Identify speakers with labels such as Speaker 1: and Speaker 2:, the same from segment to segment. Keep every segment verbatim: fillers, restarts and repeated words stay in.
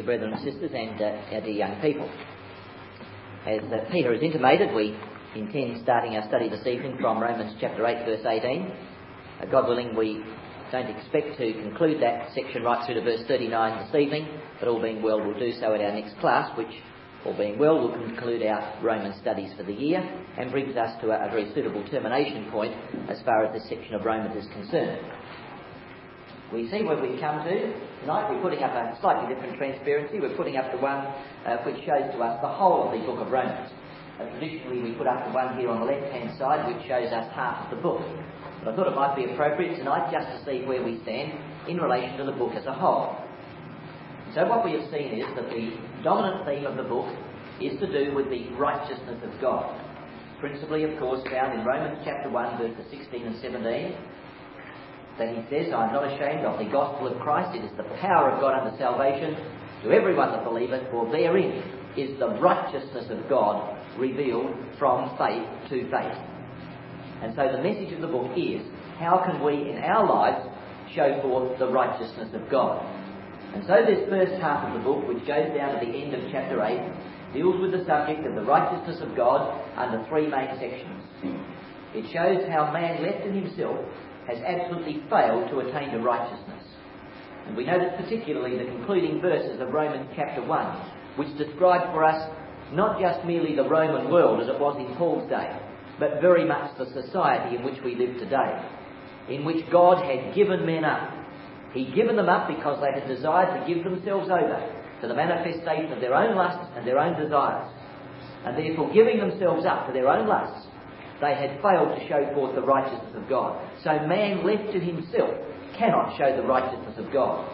Speaker 1: dear brethren and sisters, and uh, our dear young people. As uh, Peter has intimated, we intend starting our study this evening from Romans chapter eight, verse eighteen. Uh, God willing, we don't expect to conclude that section right through to verse thirty-nine this evening, but all being well, we'll do so at our next class, which, all being well, will conclude our Roman studies for the year and brings us to a, a very suitable termination point as far as this section of Romans is concerned. We see where we come to. Tonight we're putting up a slightly different transparency. We're putting up the one uh, which shows to us the whole of the book of Romans. Uh, traditionally we put up the one here on the left-hand side which shows us half of the book. But I thought it might be appropriate tonight just to see where we stand in relation to the book as a whole. So what we have seen is that the dominant theme of the book is to do with the righteousness of God. Principally, of course, found in Romans chapter one, verses sixteen and seventeen. That he says, I am not ashamed of the gospel of Christ. It is the power of God unto salvation to everyone that believeth, for therein is the righteousness of God revealed from faith to faith. And so the message of the book is, how can we in our lives show forth the righteousness of God? And so this first half of the book, which goes down to the end of chapter eight, deals with the subject of the righteousness of God under three main sections. It shows how man left in himself has absolutely failed to attain to righteousness. And we notice particularly the concluding verses of Romans chapter one, which describe for us not just merely the Roman world as it was in Paul's day, but very much the society in which we live today, in which God had given men up. He'd given them up because they had desired to give themselves over to the manifestation of their own lusts and their own desires. And therefore, giving themselves up to their own lusts, they had failed to show forth the righteousness of God. So man left to himself cannot show the righteousness of God.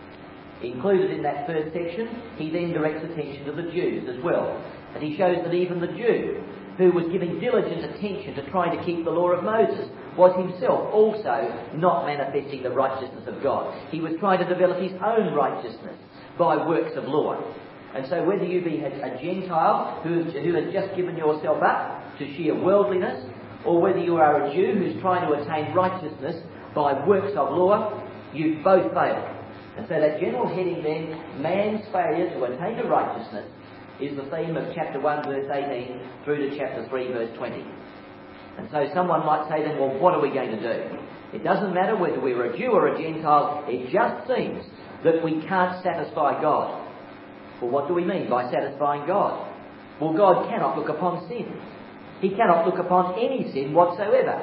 Speaker 1: Included in that first section, he then directs attention to the Jews as well. And he shows that even the Jew, who was giving diligent attention to trying to keep the law of Moses, was himself also not manifesting the righteousness of God. He was trying to develop his own righteousness by works of law. And so whether you be a Gentile who, who has just given yourself up to sheer worldliness, or whether you are a Jew who's trying to attain righteousness by works of law, you've both failed. And so that general heading then, man's failure to attain to righteousness, is the theme of chapter one verse eighteen through to chapter three verse twenty. And so someone might say then, well, what are we going to do? It doesn't matter whether we're a Jew or a Gentile, it just seems that we can't satisfy God. Well, what do we mean by satisfying God? Well, God cannot look upon sin. He cannot look upon any sin whatsoever.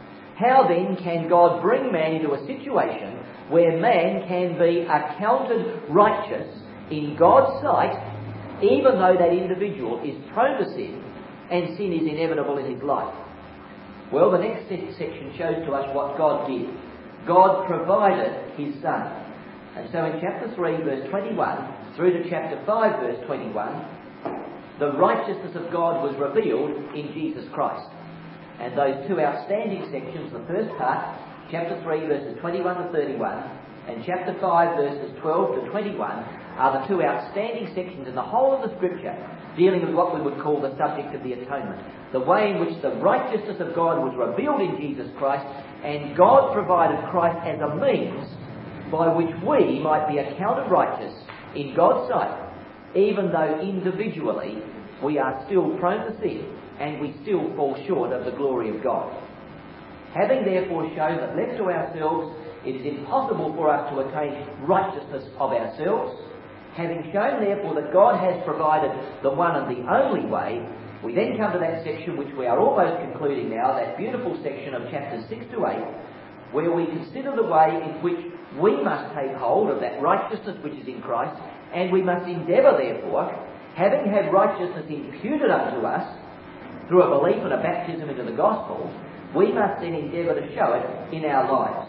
Speaker 1: How then can God bring man into a situation where man can be accounted righteous in God's sight, even though that individual is prone to sin and sin is inevitable in his life? Well, the next section shows to us what God did. God provided his Son. And so in chapter three, verse twenty-one, through to chapter five, verse twenty-one, the righteousness of God was revealed in Jesus Christ. And those two outstanding sections, the first part, chapter three, verses twenty-one to thirty-one, and chapter five, verses twelve to twenty-one, are the two outstanding sections in the whole of the Scripture dealing with what we would call the subject of the atonement. The way in which the righteousness of God was revealed in Jesus Christ, and God provided Christ as a means by which we might be accounted righteous in God's sight, even though individually we are still prone to sin and we still fall short of the glory of God. Having therefore shown that left to ourselves it is impossible for us to attain righteousness of ourselves, having shown therefore that God has provided the one and the only way, we then come to that section which we are almost concluding now, that beautiful section of chapters six to eight, where we consider the way in which we must take hold of that righteousness which is in Christ, and we must endeavour therefore, having had righteousness imputed unto us through a belief and a baptism into the gospel, we must then endeavour to show it in our lives.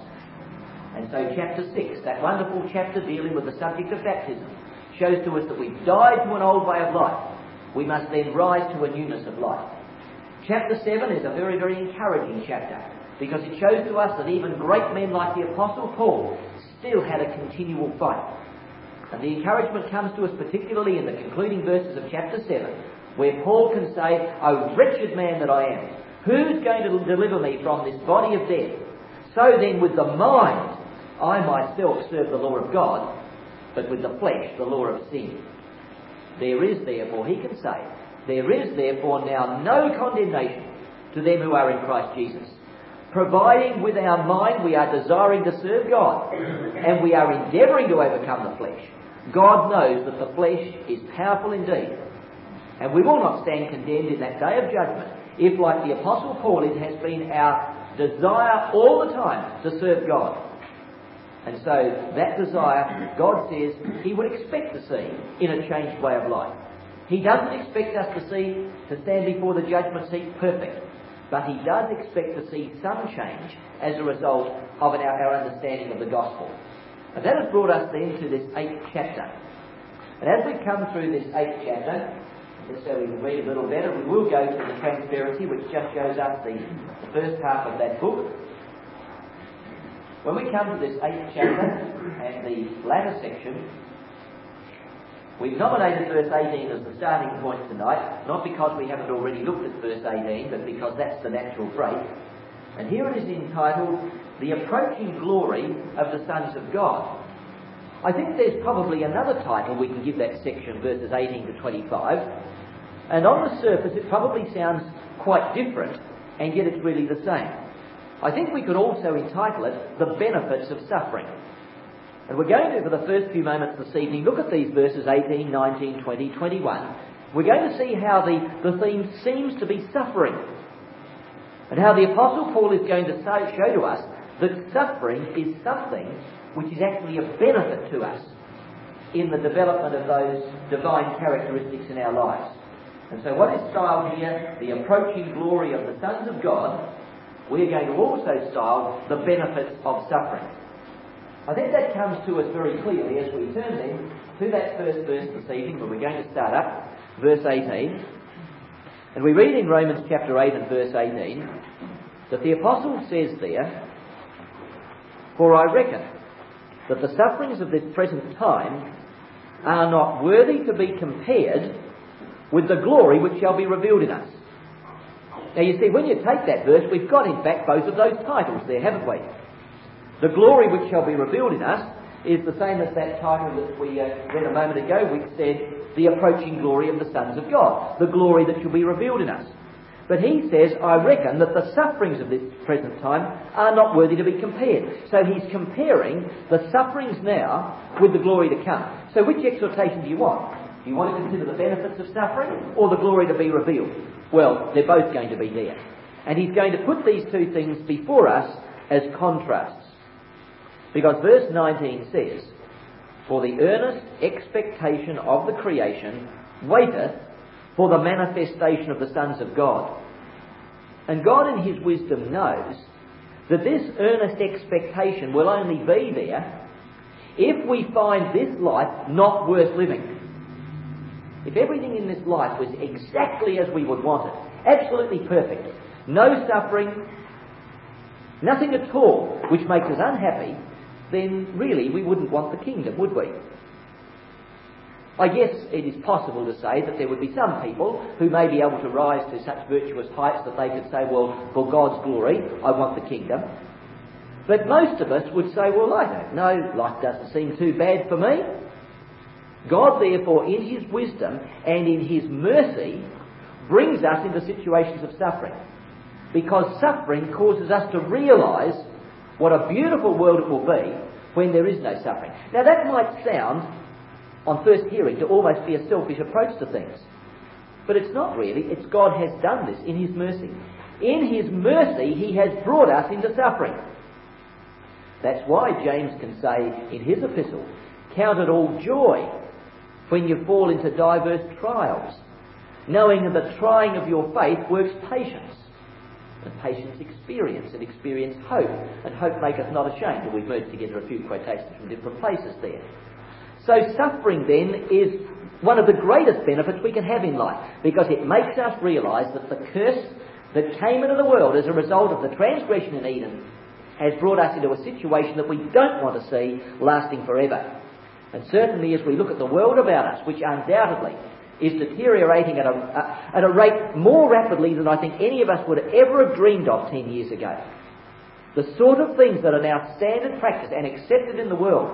Speaker 1: And so chapter six, that wonderful chapter dealing with the subject of baptism, shows to us that we've died to an old way of life. We must then rise to a newness of life. Chapter seven is a very, very encouraging chapter, because it shows to us that even great men like the Apostle Paul still had a continual fight. And the encouragement comes to us particularly in the concluding verses of chapter seven, where Paul can say, "O wretched man that I am, who's going to deliver me from this body of death? So then with the mind I myself serve the law of God, but with the flesh the law of sin. There is therefore, he can say, there is therefore now no condemnation to them who are in Christ Jesus, providing with our mind we are desiring to serve God, and we are endeavouring to overcome the flesh. God knows that the flesh is powerful indeed, and we will not stand condemned in that day of judgment if, like the Apostle Paul, it has been our desire all the time to serve God. And so that desire, God says, he would expect to see in a changed way of life. He doesn't expect us to see, to stand before the judgment seat perfect, but he does expect to see some change as a result of our, our understanding of the gospel. And that has brought us then to this eighth chapter. And as we come through this eighth chapter, just so we can read a little better, we will go to the transparency, which just shows us the, the first half of that book. When we come to this eighth chapter and the latter section, we've nominated verse eighteen as the starting point tonight, not because we haven't already looked at verse eighteen, but because that's the natural break. And here it is entitled, The Approaching Glory of the Sons of God. I think there's probably another title we can give that section, verses eighteen to twenty-five, and on the surface it probably sounds quite different, and yet it's really the same. I think we could also entitle it, The Benefits of Suffering. And we're going to, for the first few moments this evening, look at these verses eighteen, nineteen, twenty, twenty-one. We're going to see how the, the theme seems to be suffering, and how the Apostle Paul is going to say, show to us that suffering is something which is actually a benefit to us in the development of those divine characteristics in our lives. And so what is styled here, the approaching glory of the sons of God, we're going to also style the benefits of suffering. I think that comes to us very clearly as we turn then to that first verse this evening, where we're going to start up, verse eighteen. And we read in Romans chapter eight and verse eighteen that the Apostle says there, For I reckon that the sufferings of this present time are not worthy to be compared with the glory which shall be revealed in us. Now you see, when you take that verse, we've got in fact both of those titles there, haven't we? The glory which shall be revealed in us is the same as that title that we uh, read a moment ago, which said, The Approaching Glory of the Sons of God, the glory that shall be revealed in us. But he says, I reckon that the sufferings of this present time are not worthy to be compared. So he's comparing the sufferings now with the glory to come. So which exhortation do you want? Do you want to consider the benefits of suffering or the glory to be revealed? Well, they're both going to be there. And he's going to put these two things before us as contrasts. Because verse nineteen says, For the earnest expectation of the creation waiteth for the manifestation of the sons of God. And God in his wisdom knows that this earnest expectation will only be there if we find this life not worth living. If everything in this life was exactly as we would want it, absolutely perfect, no suffering, nothing at all which makes us unhappy, then really we wouldn't want the kingdom, would we? I guess it is possible to say that there would be some people who may be able to rise to such virtuous heights that they could say, well, for God's glory, I want the kingdom. But most of us would say, well, I don't know, life doesn't seem too bad for me. God, therefore, in his wisdom and in his mercy, brings us into situations of suffering. Because suffering causes us to realise what a beautiful world it will be when there is no suffering. Now that might sound, on first hearing, to almost be a selfish approach to things. But it's not really. It's God has done this in his mercy. In his mercy, he has brought us into suffering. That's why James can say in his epistle, Count it all joy when you fall into diverse trials, knowing that the trying of your faith works patience, and patience experience, and experience hope, and hope maketh not ashamed. And we've merged together a few quotations from different places there. So suffering then is one of the greatest benefits we can have in life, because it makes us realise that the curse that came into the world as a result of the transgression in Eden has brought us into a situation that we don't want to see lasting forever. And certainly as we look at the world about us, which undoubtedly is deteriorating at a, uh, at a rate more rapidly than I think any of us would ever have dreamed of ten years ago. The sort of things that are now standard practice and accepted in the world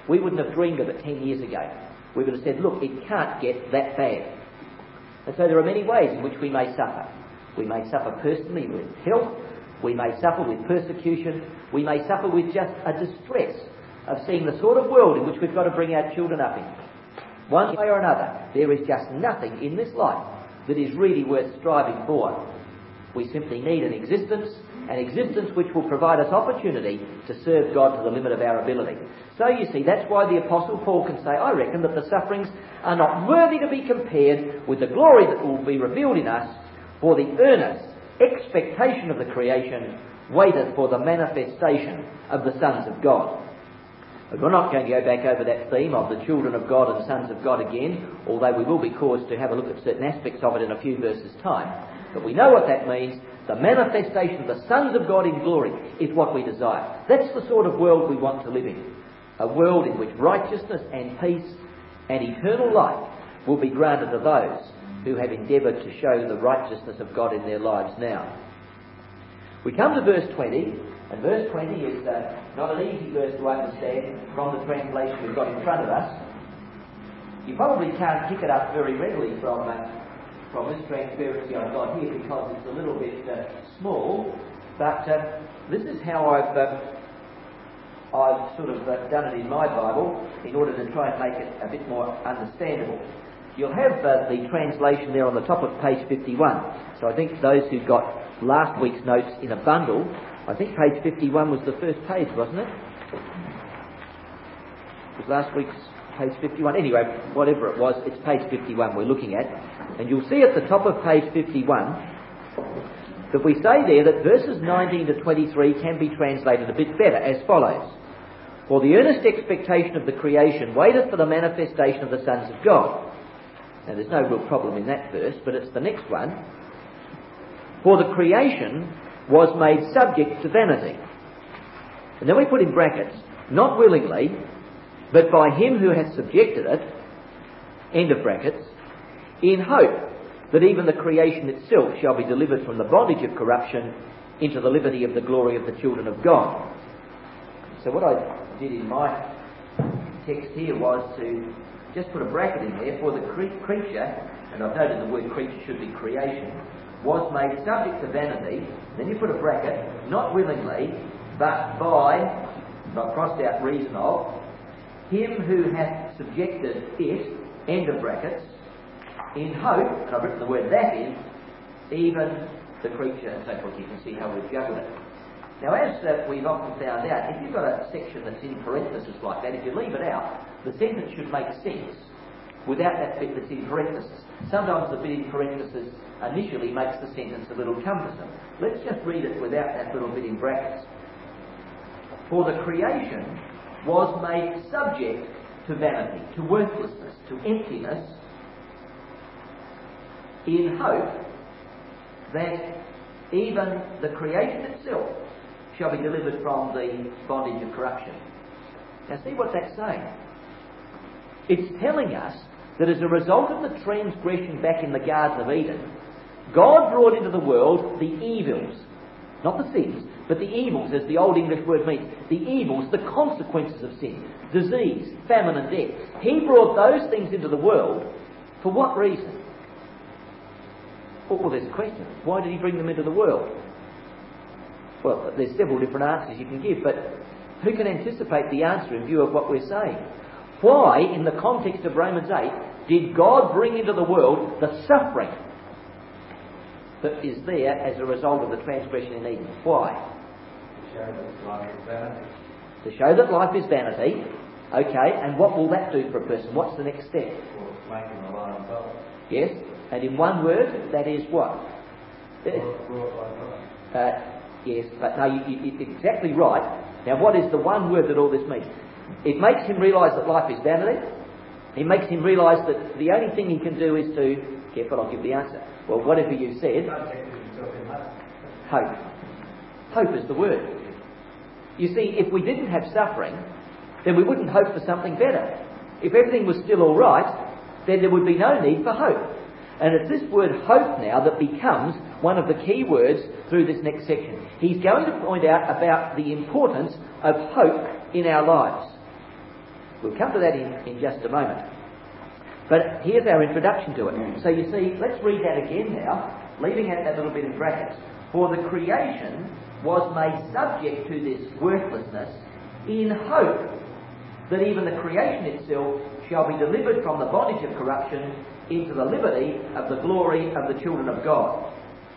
Speaker 1: we wouldn't have dreamed of it ten years ago. We would have said, look, it can't get that bad. And so there are many ways in which we may suffer. We may suffer personally with health. We may suffer with persecution. We may suffer with just a distress of seeing the sort of world in which we've got to bring our children up in. One way or another, there is just nothing in this life that is really worth striving for. We simply need an existence, an existence which will provide us opportunity to serve God to the limit of our ability. So you see, that's why the Apostle Paul can say, I reckon that the sufferings are not worthy to be compared with the glory that will be revealed in us, for the earnest expectation of the creation waiteth for the manifestation of the sons of God. But we're not going to go back over that theme of the children of God and sons of God again, although we will be caused to have a look at certain aspects of it in a few verses' time. But we know what that means. The manifestation of the sons of God in glory is what we desire. That's the sort of world we want to live in. A world in which righteousness and peace and eternal life will be granted to those who have endeavoured to show the righteousness of God in their lives now. We come to verse twenty, and verse twenty is uh, not an easy verse to understand from the translation we've got in front of us. You probably can't pick it up very readily from uh, from this transparency I've got here because it's a little bit uh, small, but uh, this is how I've uh, I've sort of uh, done it in my Bible in order to try and make it a bit more understandable. You'll have uh, the translation there on the top of page fifty-one. So I think those who got last week's notes in a bundle, I think page fifty-one was the first page, wasn't it? It was last week's page fifty-one. Anyway, whatever it was, it's page fifty-one we're looking at. And you'll see at the top of page fifty-one that we say there that verses nineteen to twenty-three can be translated a bit better as follows. For the earnest expectation of the creation waiteth for the manifestation of the sons of God. Now there's no real problem in that verse, but it's the next one. For the creation was made subject to vanity. And then we put in brackets, not willingly, but by him who hath subjected it, end of brackets, in hope that even the creation itself shall be delivered from the bondage of corruption into the liberty of the glory of the children of God. So what I did in my text here was to just put a bracket in there for the cre- creature, and I've noted the word creature should be creation, was made subject to vanity, then you put a bracket, not willingly, but by, and I've crossed out reason of, him who hath subjected it, end of brackets, in hope, and I've written the word that in, even the creature, and so forth. You can see how we've juggled it. Now, as uh, we've often found out, if you've got a section that's in parenthesis like that, if you leave it out, the sentence should make sense without that bit that's in parenthesis. Sometimes the bit in parenthesis initially makes the sentence a little cumbersome. Let's just read it without that little bit in brackets. For the creation was made subject to vanity, to worthlessness, to emptiness, in hope that even the creation itself shall be delivered from the bondage of corruption. Now see what that's saying. It's telling us that as a result of the transgression back in the Garden of Eden, God brought into the world the evils, not the sins, but the evils, as the Old English word means, the evils, the consequences of sin, disease, famine and death. He brought those things into the world for what reason? Well, there's a question. Why did he bring them into the world? Well, there's several different answers you can give, but who can anticipate the answer in view of what we're saying? Why, in the context of Romans eight, did God bring into the world the suffering that is there as a result of the transgression in Eden? Why?
Speaker 2: To show that life is vanity.
Speaker 1: To show that life is vanity. Okay, and what will that do for a person? What's the next step?
Speaker 2: Well, make him rely on God.
Speaker 1: Yes, and in one word, that is what? Uh, yes, but no, you, you, it's exactly right. Now, what is the one word that all this means? It makes him realise that life is vanity. It makes him realise that the only thing he can do is to... Careful, I'll give the answer. Well, whatever you said... Hope. Hope is the word. You see, if we didn't have suffering, then we wouldn't hope for something better. If everything was still all right, then there would be no need for hope. And it's this word hope now that becomes one of the key words through this next section. He's going to point out about the importance of hope in our lives. We'll come to that in, in just a moment. But here's our introduction to it. So you see, let's read that again now, leaving out that little bit in brackets. For the creation was made subject to this worthlessness in hope that even the creation itself shall be delivered from the bondage of corruption into the liberty of the glory of the children of God.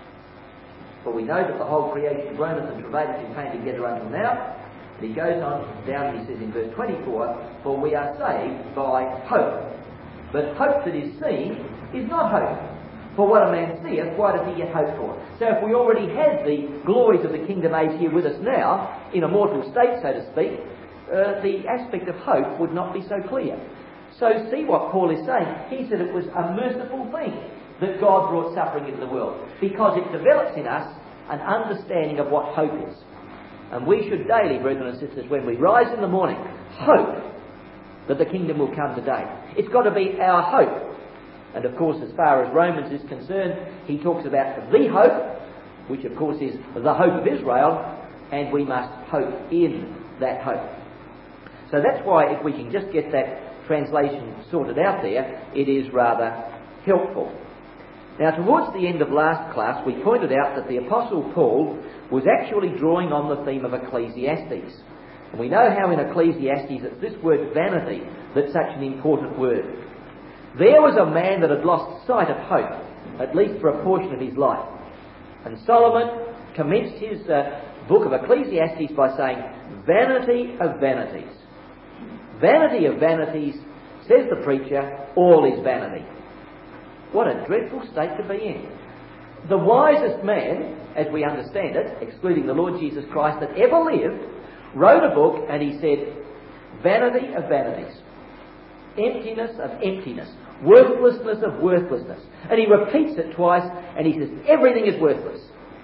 Speaker 1: For we know that the whole creation groaneth and travaileth in pain together until now. And he goes on down, he says in verse twenty-four, for we are saved by hope. But hope that is seen is not hope. For what a man seeth, why does he yet hope for? So if we already had the glories of the kingdom age here with us now, in a mortal state, so to speak, uh, the aspect of hope would not be so clear. So see what Paul is saying. He said it was a merciful thing that God brought suffering into the world, because it develops in us an understanding of what hope is. And we should daily, brethren and sisters, when we rise in the morning, hope that the kingdom will come today. It's got to be our hope. And of course, as far as Romans is concerned, he talks about the hope, which of course is the hope of Israel, and we must hope in that hope. So that's why if we can just get that translation sorted out there, it is rather helpful. Now, towards the end of last class, we pointed out that the Apostle Paul was actually drawing on the theme of Ecclesiastes. And we know how in Ecclesiastes it's this word vanity that's such an important word. There was a man that had lost sight of hope, at least for a portion of his life. And Solomon commenced his uh, book of Ecclesiastes by saying, vanity of vanities. Vanity of vanities, says the preacher, all is vanity. What a dreadful state to be in. The wisest man, as we understand it, excluding the Lord Jesus Christ, that ever lived, wrote a book and he said, vanity of vanities, emptiness of emptiness, worthlessness of worthlessness. And he repeats it twice and he says, everything is worthless.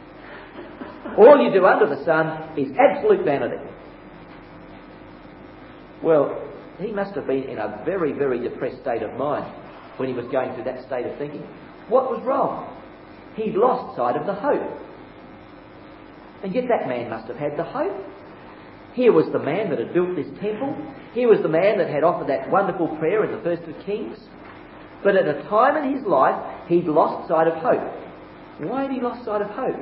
Speaker 1: All you do under the sun is absolute vanity. Well, he must have been in a very, very depressed state of mind when he was going through that state of thinking. What was wrong? He'd lost sight of the hope. And yet that man must have had the hope. Here was the man that had built this temple. Here was the man that had offered that wonderful prayer in the First of Kings. But at a time in his life, he'd lost sight of hope. Why had he lost sight of hope?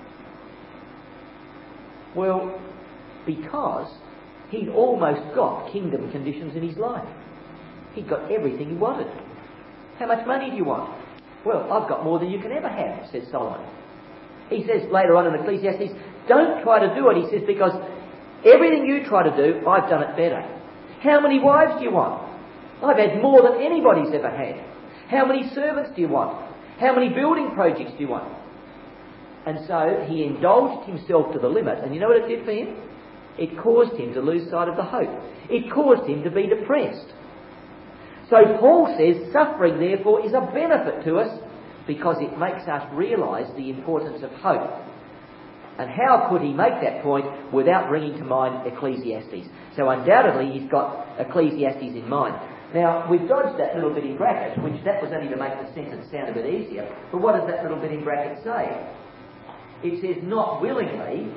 Speaker 1: Well, because he'd almost got kingdom conditions in his life. He'd got everything he wanted. How much money do you want? Well, I've got more than you can ever have, says Solomon. He says later on in Ecclesiastes, don't try to do it, he says, because everything you try to do, I've done it better. How many wives do you want? I've had more than anybody's ever had. How many servants do you want? How many building projects do you want? And so he indulged himself to the limit, and you know what it did for him? It caused him to lose sight of the hope. It caused him to be depressed. So Paul says suffering, therefore, is a benefit to us because it makes us realise the importance of hope. And how could he make that point without bringing to mind Ecclesiastes? So undoubtedly he's got Ecclesiastes in mind. Now, we've dodged that little bit in brackets, which that was only to make the sentence sound a bit easier. But what does that little bit in brackets say? It says, not willingly,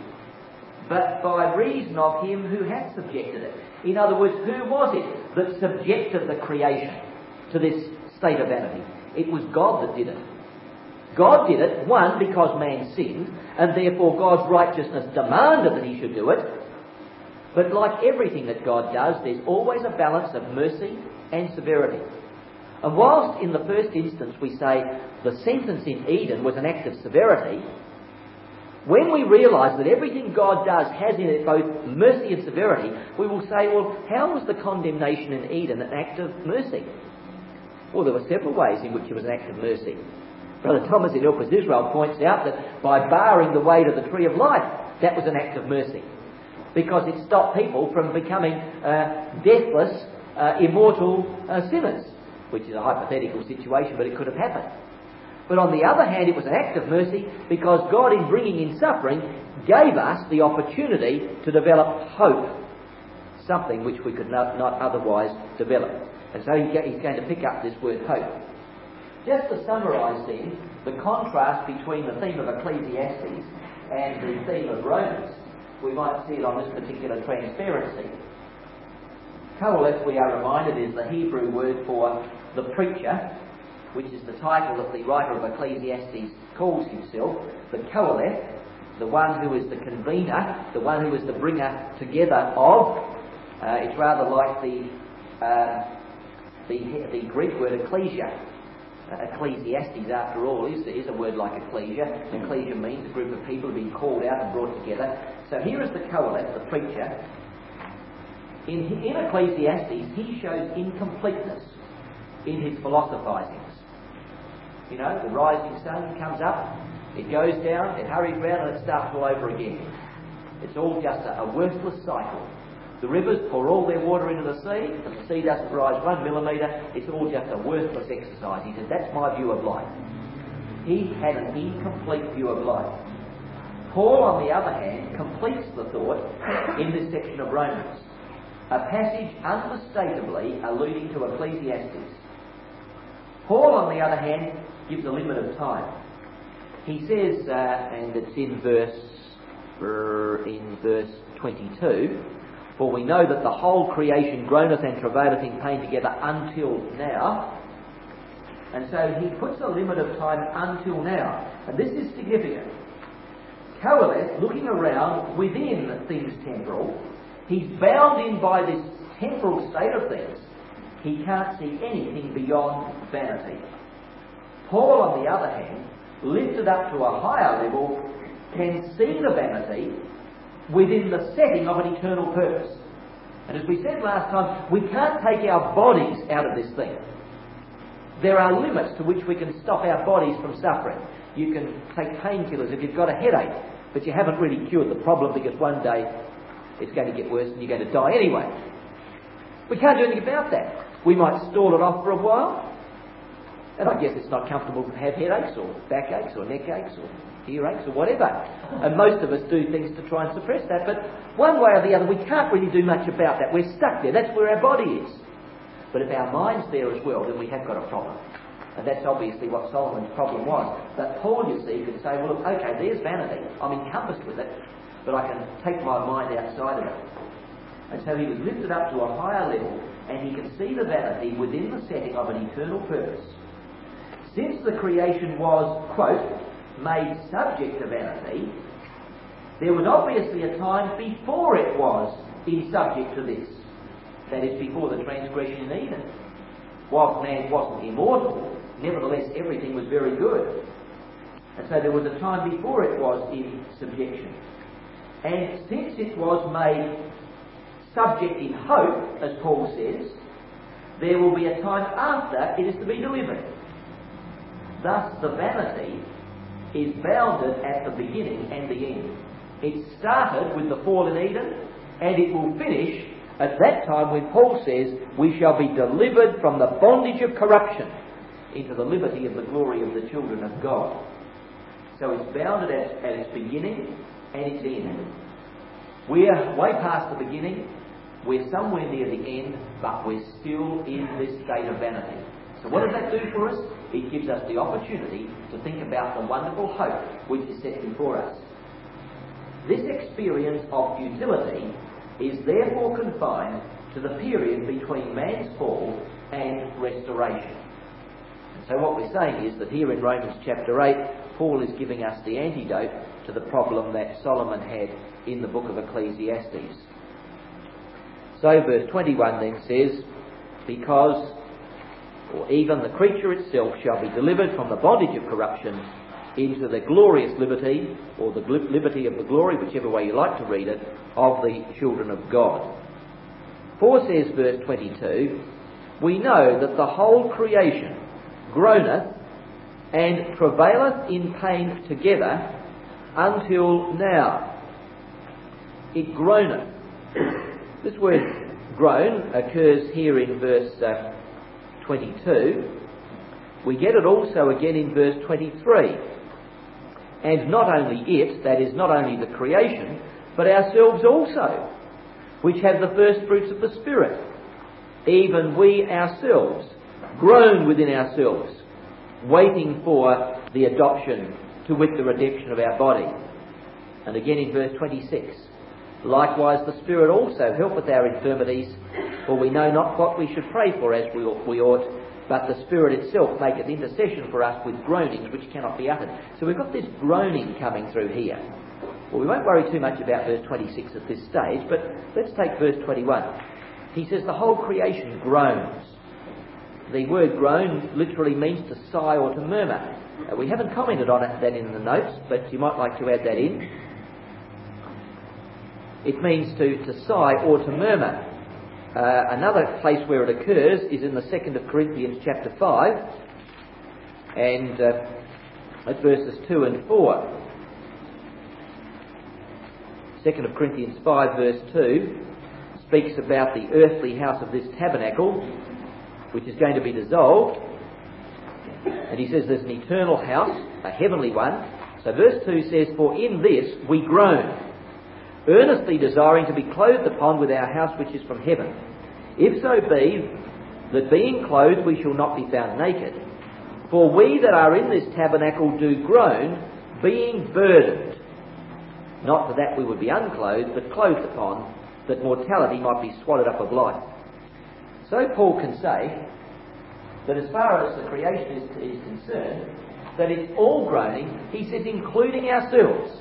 Speaker 1: but by reason of him who hath subjected it. In other words, who was it that subjected the creation to this state of vanity? It was God that did it. God did it, one, because man sinned, and therefore God's righteousness demanded that he should do it. But like everything that God does, there's always a balance of mercy and severity. And whilst in the first instance we say the sentence in Eden was an act of severity, when we realise that everything God does has in it both mercy and severity, we will say, well, how was the condemnation in Eden an act of mercy? Well, there were several ways in which it was an act of mercy. Brother Thomas in Help Us Israel points out that by barring the way to the tree of life, that was an act of mercy. Because it stopped people from becoming uh, deathless, uh, immortal uh, sinners, which is a hypothetical situation, but it could have happened. But on the other hand, it was an act of mercy because God, in bringing in suffering, gave us the opportunity to develop hope, something which we could not, not otherwise develop. And so he's going to pick up this word hope. Just to summarise then, the contrast between the theme of Ecclesiastes and the theme of Romans, we might see it on this particular transparency. Koheleth, we are reminded, is the Hebrew word for the preacher, which is the title that the writer of Ecclesiastes calls himself. The Koheleth, the one who is the convener, the one who is the bringer together of. Uh, it's rather like the, uh, the the Greek word ecclesia. Uh, Ecclesiastes, after all, is, is a word like ecclesia. And ecclesia means a group of people being called out and brought together. So here is the Koheleth, the preacher. In, in Ecclesiastes, he shows incompleteness in his philosophisings. You know, the rising sun comes up, it goes down, it hurries round, and it starts all over again. It's all just a, a worthless cycle. The rivers pour all their water into the sea, and the sea doesn't rise one millimetre. It's all just a worthless exercise. He said, that's my view of life. He had an incomplete view of life. Paul, on the other hand, completes the thought in this section of Romans. A passage unmistakably alluding to Ecclesiastes. Paul, on the other hand, gives a limit of time. He says, uh, and it's in verse uh, in verse twenty-two, for we know that the whole creation groaneth and travaileth in pain together until now. And so he puts a limit of time until now. And this is significant. Koheleth, looking around within things temporal, he's bound in by this temporal state of things. He can't see anything beyond vanity. Paul, on the other hand, lifted up to a higher level, can see the vanity within the setting of an eternal purpose. And as we said last time, we can't take our bodies out of this thing. There are limits to which we can stop our bodies from suffering. You can take painkillers if you've got a headache, but you haven't really cured the problem, because one day it's going to get worse and you're going to die anyway. We can't do anything about that. We might stall it off for a while, and I guess it's not comfortable to have headaches or backaches or neck aches or earaches or whatever. And most of us do things to try and suppress that, but one way or the other we can't really do much about that. We're stuck there. That's where our body is. But if our mind's there as well, then we have got a problem. And that's obviously what Solomon's problem was. But Paul, you see, could say, well, look, okay, there's vanity. I'm encompassed with it, but I can take my mind outside of it. And so he was lifted up to a higher level, and he can see the vanity within the setting of an eternal purpose. Since the creation was, quote, made subject to vanity, there was obviously a time before it was in subject to this. That is, before the transgression in Eden. Whilst man wasn't immortal, nevertheless everything was very good. And so there was a time before it was in subjection. And since it was made subject in hope, as Paul says, there will be a time after it is to be delivered. Thus the vanity is bounded at the beginning and the end. It started with the fall in Eden, and it will finish at that time when Paul says, we shall be delivered from the bondage of corruption into the liberty of the glory of the children of God. So it's bounded at, at its beginning and its end. We're way past the beginning, we're somewhere near the end, but we're still in this state of vanity. So what does that do for us? It gives us the opportunity to think about the wonderful hope which is set before us. This experience of futility is therefore confined to the period between man's fall and restoration. And so what we're saying is that here in Romans chapter eight, Paul is giving us the antidote to the problem that Solomon had in the book of Ecclesiastes. So verse twenty-one then says, because, or even the creature itself shall be delivered from the bondage of corruption into the glorious liberty, or the liberty of the glory, whichever way you like to read it, of the children of God. For, says verse twenty-two, we know that the whole creation groaneth and travaileth in pain together until now. It groaneth. This word groan occurs here in verse uh, twenty-two. We get it also again in verse twenty-three. And not only it, that is not only the creation, but ourselves also, which have the first fruits of the Spirit. Even we ourselves groan within ourselves, waiting for the adoption, to wit the redemption of our body. And again in verse twenty-six, likewise the Spirit also helpeth our infirmities, For we know not what we should pray for as we ought, we ought, but the Spirit itself maketh intercession for us with groanings which cannot be uttered. So we've got this groaning coming through here. Well, we won't worry too much about verse twenty-six at this stage, but let's take verse twenty-one. He says the whole creation groans. The word groan literally means to sigh or to murmur. Uh, we haven't commented on it, that in the notes, but you might like to add that in. It means to, to sigh or to murmur. Uh, another place where it occurs is in the second of Corinthians chapter five, and uh, at verses two and four. second of Corinthians five verse two speaks about the earthly house of this tabernacle, which is going to be dissolved. And he says there's an eternal house, a heavenly one. So verse two says, for in this we groan, earnestly desiring to be clothed upon with our house which is from heaven. If so be that being clothed we shall not be found naked. For we that are in this tabernacle do groan, being burdened. Not for that we would be unclothed, but clothed upon, that mortality might be swallowed up of life. So Paul can say that as far as the creation is, is concerned, that it's all groaning, he says, including ourselves.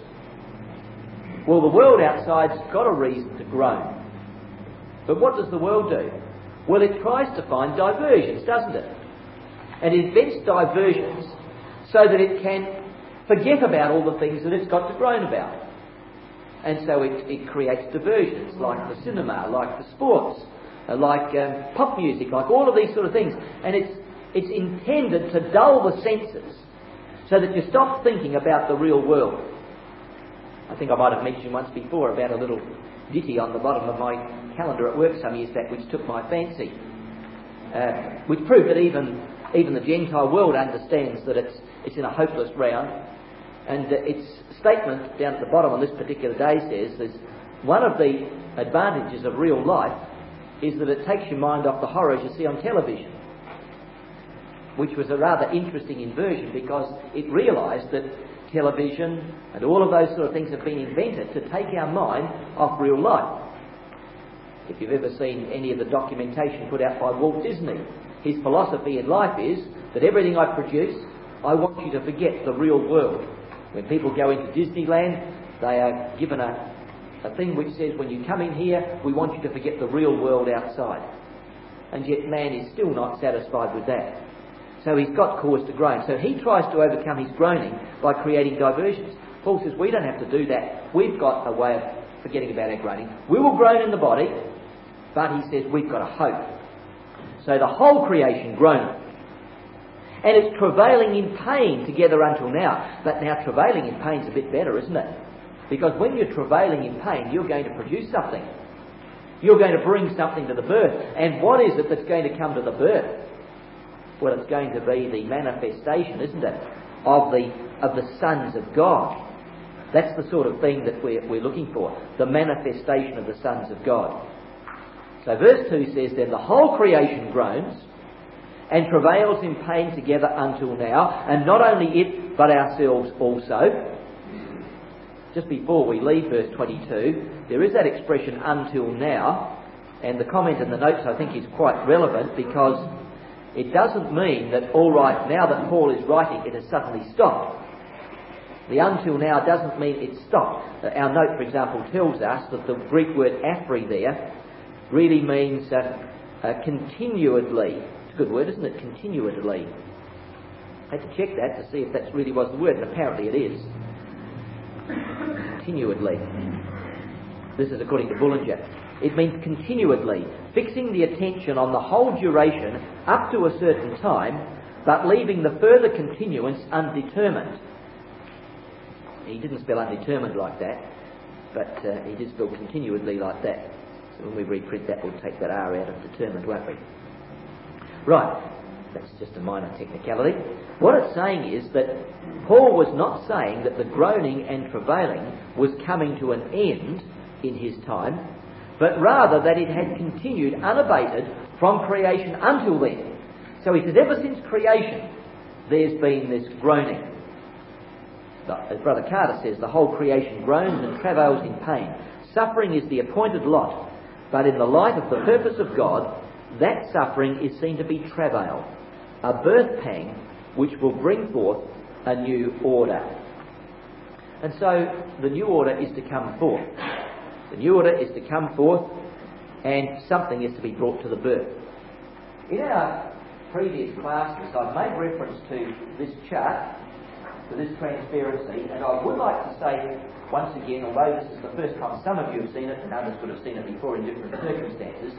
Speaker 1: Well, the world outside's got a reason to groan. But what does the world do? Well, it tries to find diversions, doesn't it? And it invents diversions so that it can forget about all the things that it's got to groan about. And so it, it creates diversions, like the cinema, like the sports, uh, like um, pop music, like all of these sort of things. And it's, it's intended to dull the senses so that you stop thinking about the real world. I think I might have mentioned once before about a little ditty on the bottom of my calendar at work some years back which took my fancy, uh, which proved that even even the Gentile world understands that it's it's in a hopeless round. And uh, its statement down at the bottom on this particular day says that one of the advantages of real life is that it takes your mind off the horrors you see on television, which was a rather interesting inversion because it realised that television and all of those sort of things have been invented to take our mind off real life. If you've ever seen any of the documentation put out by Walt Disney, his philosophy in life is that everything I produce, I want you to forget the real world. When people go into Disneyland, they are given a, a thing which says, when you come in here, we want you to forget the real world outside. And yet man is still not satisfied with that. So he's got cause to groan. So he tries to overcome his groaning by creating diversions. Paul says we don't have to do that. We've got a way of forgetting about our groaning. We will groan in the body, but he says we've got a hope. So the whole creation groaneth, and it's travailing in pain together until now. But now travailing in pain's a bit better, isn't it? Because when you're travailing in pain, you're going to produce something. You're going to bring something to the birth. And what is it that's going to come to the birth? Well, it's going to be the manifestation, isn't it, of the of the sons of God. That's the sort of thing that we're, we're looking for, the manifestation of the sons of God. So verse two says, then the whole creation groans and travails in pain together until now, and not only it, but ourselves also. Just before we leave verse twenty-two, there is that expression until now, and the comment in the notes I think is quite relevant because it doesn't mean that, all right, now that Paul is writing, it has suddenly stopped. The until now doesn't mean it's stopped. Our note, for example, tells us that the Greek word aphri there really means uh, uh, continually. It's a good word, isn't it? Continually. I had to check that to see if that really was the word, and apparently it is. Continually. This is according to Bullinger. It means continually, fixing the attention on the whole duration up to a certain time, but leaving the further continuance undetermined. He didn't spell undetermined like that, but uh, he did spell continually like that. So when we reprint that, we'll take that R out of determined, won't we? Right, that's just a minor technicality. What it's saying is that Paul was not saying that the groaning and travailing was coming to an end in his time, but rather that it had continued unabated from creation until then. So he says, ever since creation, there's been this groaning. As Brother Carter says, the whole creation groans and travails in pain. Suffering is the appointed lot But in the light of the purpose of God, that suffering is seen to be travail, a birth pang which will bring forth a new order. And so the new order is to come forth. The new order is to come forth, and something is to be brought to the birth. In our previous classes, I've made reference to this chart, to this transparency, and I would like to say once again, although this is the first time some of you have seen it and others would have seen it before in different circumstances,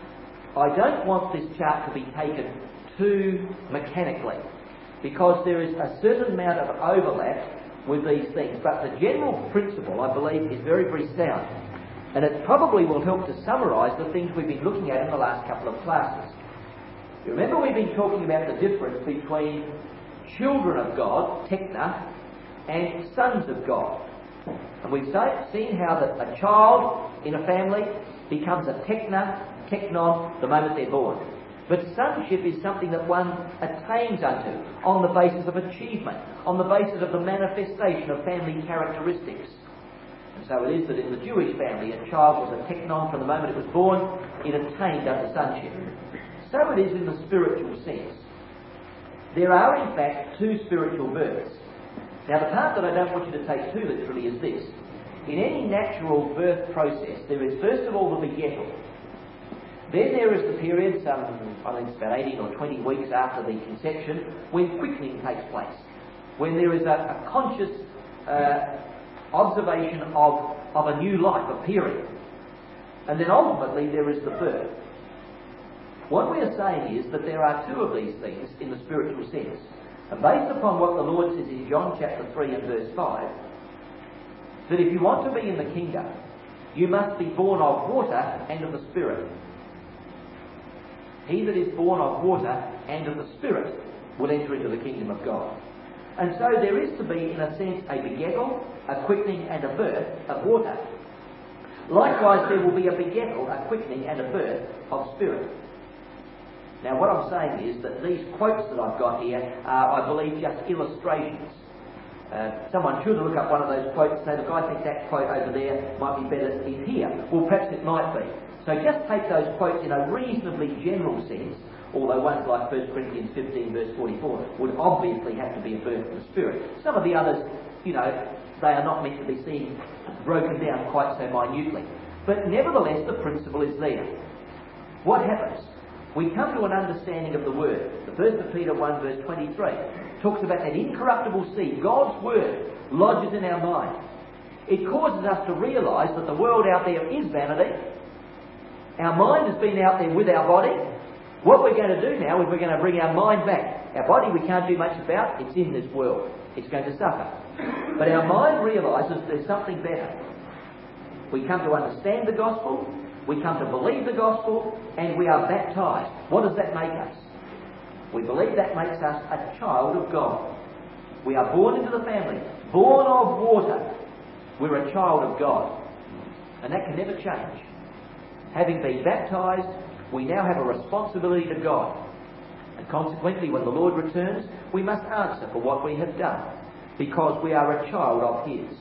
Speaker 1: I don't want this chart to be taken too mechanically, because there is a certain amount of overlap with these things. But the general principle, I believe, is very, very sound. And it probably will help to summarise the things we've been looking at in the last couple of classes. You remember we've been talking about the difference between children of God, tekna, and sons of God. And we've seen how that a child in a family becomes a tekna, teknon, the moment they're born. But sonship is something that one attains unto on the basis of achievement, on the basis of the manifestation of family characteristics. And so it is that in the Jewish family, a child was a teknon from the moment it was born, it attained unto sonship. So it is in the spiritual sense. There are in fact two spiritual births. Now the part that I don't want you to take too literally is this. In any natural birth process, there is first of all the begettal. Then there is the period, some, I think it's about eighteen or twenty weeks after the conception, when quickening takes place. When there is a, a conscious uh, observation of, of a new life appearing. And then ultimately there is the birth. What we are saying is that there are two of these things in the spiritual sense. And based upon what the Lord says in John chapter three and verse five, that if you want to be in the kingdom, you must be born of water and of the Spirit. He that is born of water and of the Spirit will enter into the kingdom of God. And so there is to be, in a sense, a begettal, a quickening and a birth of water. Likewise, there will be a begettal, a quickening and a birth of Spirit. Now what I'm saying is that these quotes that I've got here are, I believe, just illustrations. Uh, someone should look up one of those quotes and say, look, I think that quote over there might be better in here. Well, perhaps it might be. So just take those quotes in a reasonably general sense, although ones like First Corinthians fifteen verse forty-four would obviously have to be a birth of the Spirit. Some of the others, you know, they are not meant to be seen broken down quite so minutely. But nevertheless, the principle is there. What happens? We come to an understanding of the Word. The First Peter one verse twenty-three talks about that incorruptible seed. God's Word lodges in our mind. It causes us to realise that the world out there is vanity. Our mind has been out there with our body. What we're going to do now is we're going to bring our mind back. Our body we can't do much about. It's in this world. It's going to suffer. But our mind realises there's something better. We come to understand the gospel. We come to believe the gospel, and we are baptised. What does that make us? We believe that makes us a child of God. We are born into the family, born of water. We're a child of God. And that can never change. Having been baptised, we now have a responsibility to God. And consequently, when the Lord returns, we must answer for what we have done, because we are a child of His.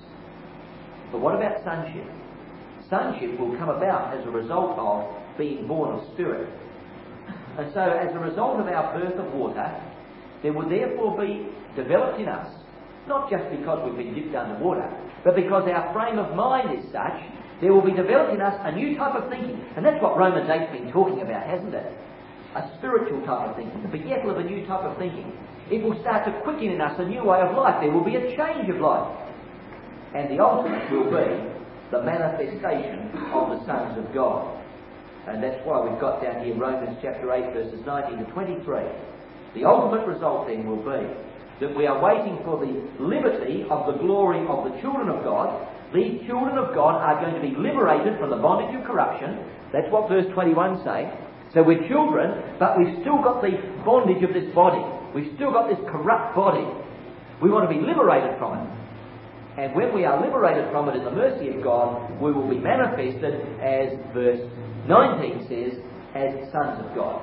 Speaker 1: But what about sonship? Sonship will come about as a result of being born of Spirit. And so, as a result of our birth of water, there will therefore be developed in us, not just because we've been dipped under water, but because our frame of mind is such, there will be developed in us a new type of thinking. And that's what Romans eight's been talking about, hasn't it? A spiritual type of thinking, the begettal of a new type of thinking. It will start to quicken in us a new way of life. There will be a change of life. And the ultimate will be the manifestation of the sons of God. And that's why we've got down here Romans chapter eight verses nineteen to twenty-three. The ultimate result then will be that we are waiting for the liberty of the glory of the children of God. These children of God are going to be liberated from the bondage of corruption. That's what verse twenty-one says. So we're children, but we've still got the bondage of this body. We've still got this corrupt body. We want to be liberated from it. And when we are liberated from it in the mercy of God, we will be manifested, as verse nineteen says, as sons of God.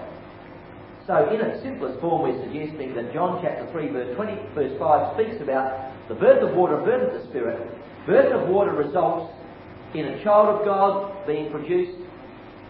Speaker 1: So in its simplest form, we're suggesting that John chapter three verse twenty, verse five speaks about the birth of water and birth of the Spirit. Birth of water results in a child of God being produced.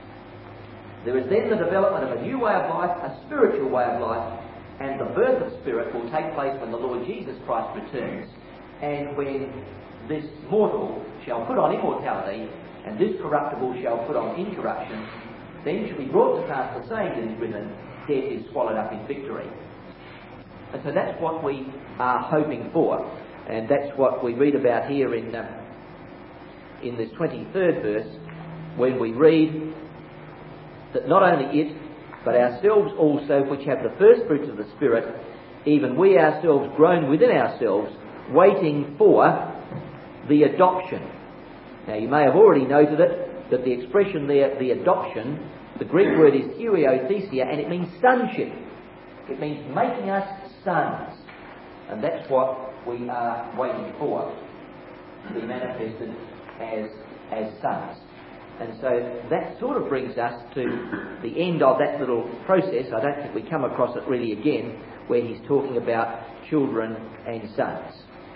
Speaker 1: There is then the development of a new way of life, a spiritual way of life, and the birth of spirit will take place when the Lord Jesus Christ returns, and when this mortal shall put on immortality, and this corruptible shall put on incorruption. Then shall be brought to pass the saying that is written, death is swallowed up in victory. And so that's what we are hoping for, and that's what we read about here in um, in this twenty-third verse, when we read that not only it, but ourselves also, which have the first fruits of the Spirit, even we ourselves groan within ourselves, waiting for the adoption. Now you may have already noted it, that the expression there, the adoption, the Greek word is hyriothesia, and it means sonship. It means making us sons. And that's what we are waiting for, to be manifested as, as sons. And so that sort of brings us to the end of that little process. I don't think we come across it really again, where he's talking about children and sons.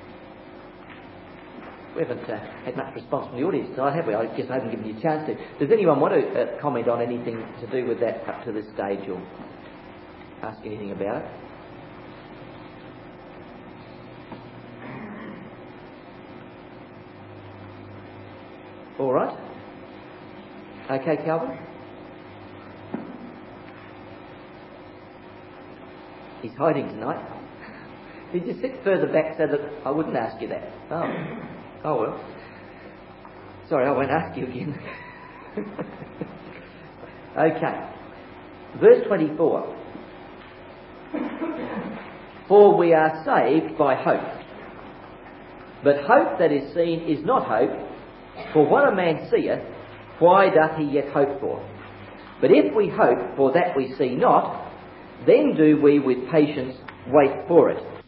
Speaker 1: We haven't uh, had much response from the audience tonight, have we? I guess I haven't given you a chance to. Does anyone want to uh, comment on anything to do with that up to this stage, or ask anything about it? All right. Okay, Calvin? He's hiding tonight. Did you sit further back so that I wouldn't ask you that? Oh. Oh well. Sorry, I won't ask you again. Okay. Verse twenty-four. For we are saved by hope. But hope that is seen is not hope, for what a man seeth, why doth he yet hope for? But if we hope for that we see not, then do we with patience wait for it.